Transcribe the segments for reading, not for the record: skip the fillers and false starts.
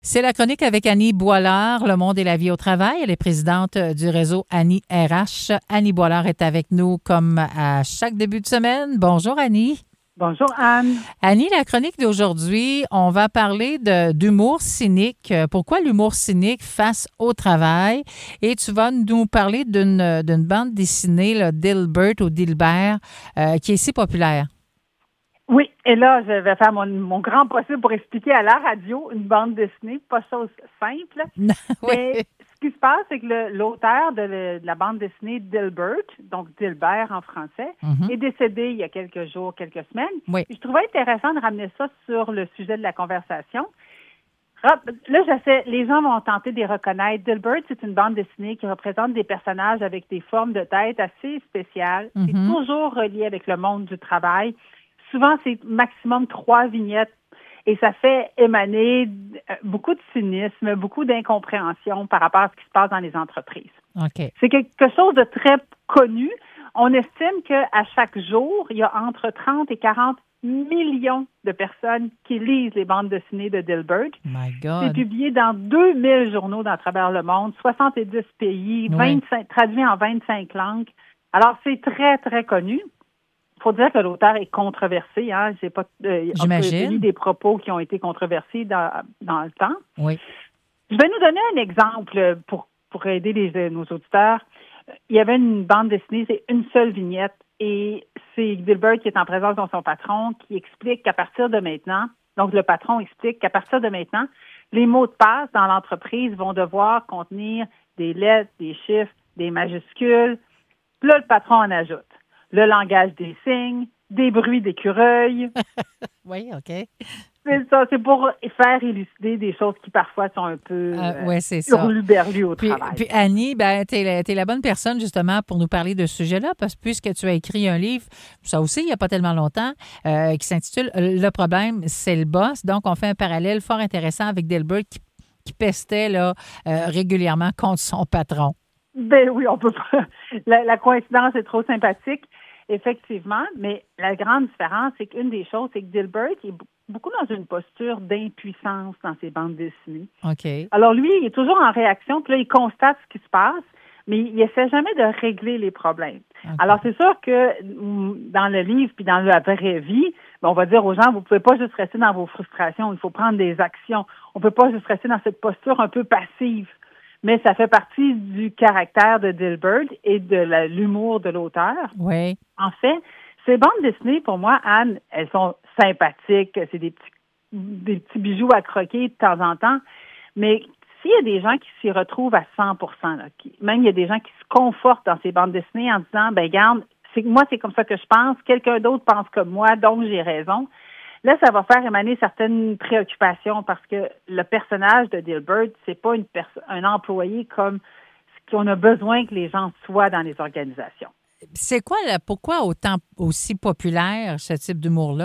C'est la chronique avec Annie Boilard, Le monde et la vie au travail. Elle est présidente du réseau Annie RH. Annie Boilard est avec nous comme à chaque début de semaine. Bonjour Annie. Bonjour Anne. Annie, la chronique d'aujourd'hui, on va parler d'humour cynique. Pourquoi l'humour cynique face au travail? Et tu vas nous parler d'une bande dessinée, là, Dilbert ou Dilbert, qui est si populaire. Oui, et là, je vais faire mon grand possible pour expliquer à la radio une bande dessinée, pas chose simple. Oui. Mais ce qui se passe, c'est que l'auteur de la bande dessinée Dilbert, donc Dilbert en français, est décédé il y a quelques jours, quelques semaines. Oui. Je trouvais intéressant de ramener ça sur le sujet de la conversation. Là, les gens vont tenter de les reconnaître. Dilbert, c'est une bande dessinée qui représente des personnages avec des formes de tête assez spéciales. C'est toujours relié avec le monde du travail. Souvent, c'est maximum 3 vignettes et ça fait émaner beaucoup de cynisme, beaucoup d'incompréhension par rapport à ce qui se passe dans les entreprises. OK. C'est quelque chose de très connu. On estime qu'à chaque jour, il y a entre 30 et 40 millions de personnes qui lisent les bandes dessinées de Dilbert. My God. C'est publié dans 2000 journaux à travers le monde, 70 pays, 25, traduit en 25 langues. Alors, c'est très, très connu. Il faut dire que l'auteur est controversé. Hein. J'ai pas J'imagine. des propos qui ont été controversés dans le temps. Oui. Je vais nous donner un exemple pour aider nos auditeurs. Il y avait une bande dessinée, c'est une seule vignette, et c'est Dilbert qui est en présence de son patron qui explique qu'à partir de maintenant, donc le patron explique qu'à partir de maintenant, les mots de passe dans l'entreprise vont devoir contenir des lettres, des chiffres, des majuscules. Là, le patron en ajoute le langage des signes, des bruits d'écureuil. Oui, OK. C'est ça, c'est pour faire élucider des choses qui parfois sont un peu hurluberlues au travail. Puis Annie, t'es la bonne personne justement pour nous parler de ce sujet-là, parce que puisque tu as écrit un livre, ça aussi, il n'y a pas tellement longtemps, qui s'intitule « Le problème, c'est le boss ». Donc, on fait un parallèle fort intéressant avec Dilbert qui pestait là, régulièrement contre son patron. Ben oui, on peut pas. La coïncidence est trop sympathique, effectivement, mais la grande différence, c'est qu'une des choses, c'est que Dilbert est beaucoup dans une posture d'impuissance dans ses bandes dessinées. OK. Alors lui, il est toujours en réaction, puis là, il constate ce qui se passe, mais il essaie jamais de régler les problèmes. Okay. Alors, c'est sûr que dans le livre puis dans la vraie vie, on va dire aux gens, vous pouvez pas juste rester dans vos frustrations, il faut prendre des actions. On peut pas juste rester dans cette posture un peu passive. Mais ça fait partie du caractère de Dilbert et de l'humour de l'auteur. Oui. En fait, ces bandes dessinées, pour moi, Anne, elles sont sympathiques. C'est des petits bijoux à croquer de temps en temps. Mais s'il y a des gens qui s'y retrouvent à 100 là, même il y a des gens qui se confortent dans ces bandes dessinées en disant, ben regarde, moi, c'est comme ça que je pense. Quelqu'un d'autre pense comme moi, donc j'ai raison. Là, ça va faire émaner certaines préoccupations parce que le personnage de Dilbert, c'est pas un employé comme ce qu'on a besoin que les gens soient dans les organisations. C'est quoi, pourquoi autant aussi populaire ce type d'humour-là?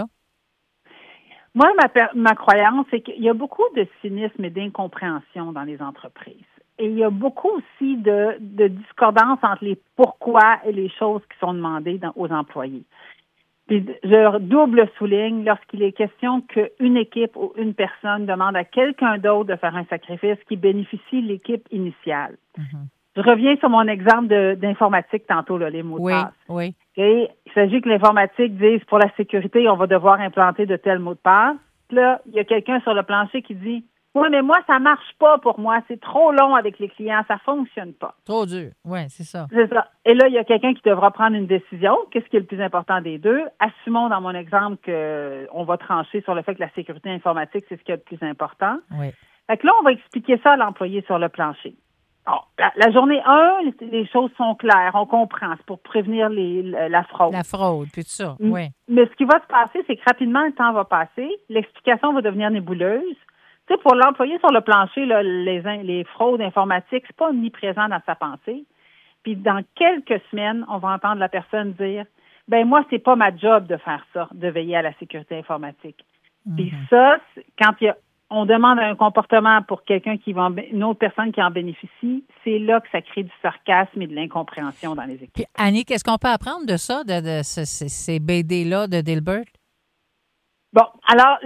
Moi, ma croyance, c'est qu'il y a beaucoup de cynisme et d'incompréhension dans les entreprises. Et il y a beaucoup aussi de discordance entre les pourquoi et les choses qui sont demandées aux employés. Puis je double souligne lorsqu'il est question qu'une équipe ou une personne demande à quelqu'un d'autre de faire un sacrifice qui bénéficie de l'équipe initiale. Je reviens sur mon exemple d'informatique tantôt, là, les mots de passe. Oui. Et il s'agit que l'informatique dise pour la sécurité, on va devoir implanter de tels mots de passe. Puis là, il y a quelqu'un sur le plancher qui dit oui, mais moi, ça marche pas pour moi. C'est trop long avec les clients. Ça fonctionne pas. Trop dur. Oui, c'est ça. C'est ça. Et là, il y a quelqu'un qui devra prendre une décision. Qu'est-ce qui est le plus important des deux? Assumons dans mon exemple qu'on va trancher sur le fait que la sécurité informatique, c'est ce qui est le plus important. Oui. Fait que là, on va expliquer ça à l'employé sur le plancher. Bon, la journée 1, les choses sont claires. On comprend. C'est pour prévenir la fraude. La fraude, puis tout ça, oui. Mais ce qui va se passer, c'est que rapidement, le temps va passer. L'explication va devenir nébuleuse. Tu sais, pour l'employé sur le plancher, là, les fraudes informatiques, c'est pas omniprésent dans sa pensée. Puis dans quelques semaines, on va entendre la personne dire ben moi, c'est pas ma job de faire ça, de veiller à la sécurité informatique. Puis ça, quand on demande un comportement pour une autre personne qui en bénéficie, c'est là que ça crée du sarcasme et de l'incompréhension dans les équipes. Puis Annie, qu'est-ce qu'on peut apprendre de ça, de ces BD-là de Dilbert? Bon, alors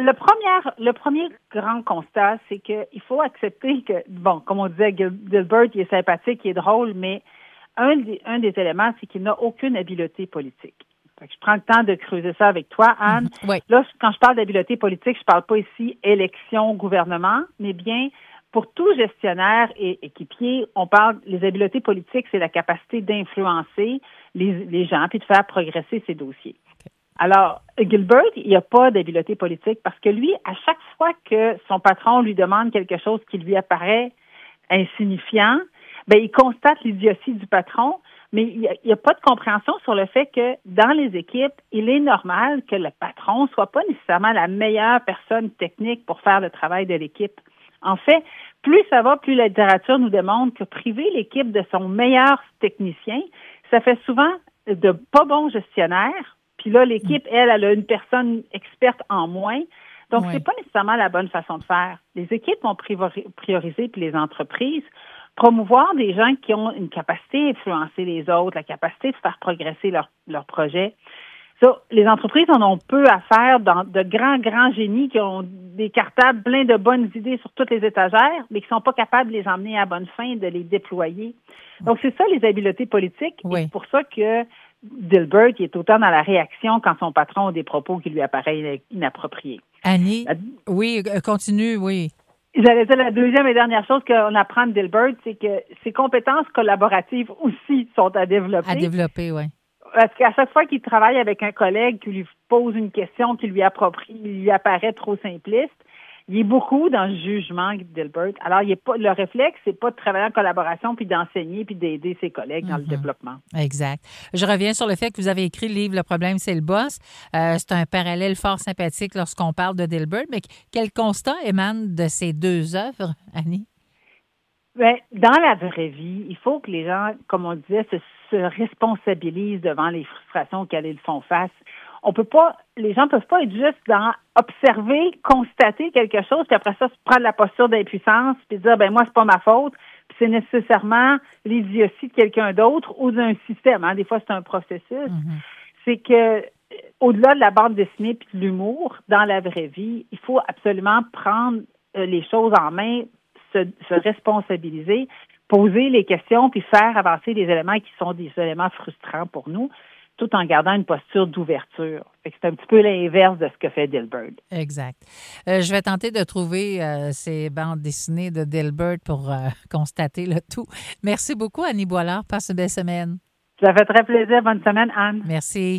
le premier grand constat, c'est qu'il faut accepter que, bon, comme on disait, Dilbert, il est sympathique, il est drôle, mais un des éléments, c'est qu'il n'a aucune habileté politique. Fait que je prends le temps de creuser ça avec toi, Anne. Oui. Là, quand je parle d'habileté politique, je parle pas ici élection, gouvernement, mais bien pour tout gestionnaire et équipier, on parle, les habiletés politiques, c'est la capacité d'influencer les gens puis de faire progresser ses dossiers. Alors, Gilbert, il n'y a pas d'habileté politique parce que lui, à chaque fois que son patron lui demande quelque chose qui lui apparaît insignifiant, ben il constate l'idiotie du patron, mais il n'y a pas de compréhension sur le fait que dans les équipes, il est normal que le patron soit pas nécessairement la meilleure personne technique pour faire le travail de l'équipe. En fait, plus ça va, plus la littérature nous démontre que priver l'équipe de son meilleur technicien, ça fait souvent de pas bons gestionnaires. Puis là, l'équipe, elle a une personne experte en moins. Donc, c'est pas nécessairement la bonne façon de faire. Les équipes vont prioriser, puis les entreprises, promouvoir des gens qui ont une capacité à influencer les autres, la capacité de faire progresser leur projet. Ça, les entreprises en ont peu à faire dans de grands génies qui ont des cartables pleins de bonnes idées sur toutes les étagères, mais qui sont pas capables de les emmener à bonne fin, de les déployer. Donc, c'est ça, les habiletés politiques. Oui. Et c'est pour ça que Dilbert, il est autant dans la réaction quand son patron a des propos qui lui apparaissent inappropriés. Annie, oui, continue, oui. J'allais dire la deuxième et dernière chose qu'on apprend de Dilbert, c'est que ses compétences collaboratives aussi sont à développer. À développer, oui. Parce qu'à chaque fois qu'il travaille avec un collègue qui lui pose une question qui lui apparaît trop simpliste, il est beaucoup dans le jugement de Dilbert. Alors, le réflexe, c'est pas de travailler en collaboration puis d'enseigner puis d'aider ses collègues dans le développement. Exact. Je reviens sur le fait que vous avez écrit le livre Le problème, c'est le boss. C'est un parallèle fort sympathique lorsqu'on parle de Dilbert. Mais quel constat émane de ces deux œuvres, Annie? Bien, dans la vraie vie, il faut que les gens, comme on disait, se responsabilisent devant les frustrations auxquelles ils font face. Les gens peuvent pas être juste dans observer, constater quelque chose, puis après ça, se prendre la posture d'impuissance, puis dire, ben moi, c'est pas ma faute, puis c'est nécessairement l'idiotie de quelqu'un d'autre ou d'un système. Hein. Des fois, c'est un processus. Mm-hmm. C'est que, au-delà de la bande dessinée puis de l'humour, dans la vraie vie, il faut absolument prendre les choses en main, se responsabiliser, poser les questions, puis faire avancer des éléments qui sont des éléments frustrants pour nous, tout en gardant une posture d'ouverture. C'est un petit peu l'inverse de ce que fait Dilbert. Exact. Je vais tenter de trouver ces bandes dessinées de Dilbert pour constater le tout. Merci beaucoup, Annie Boilard. Passe une belle semaine. Ça fait très plaisir. Bonne semaine, Anne. Merci.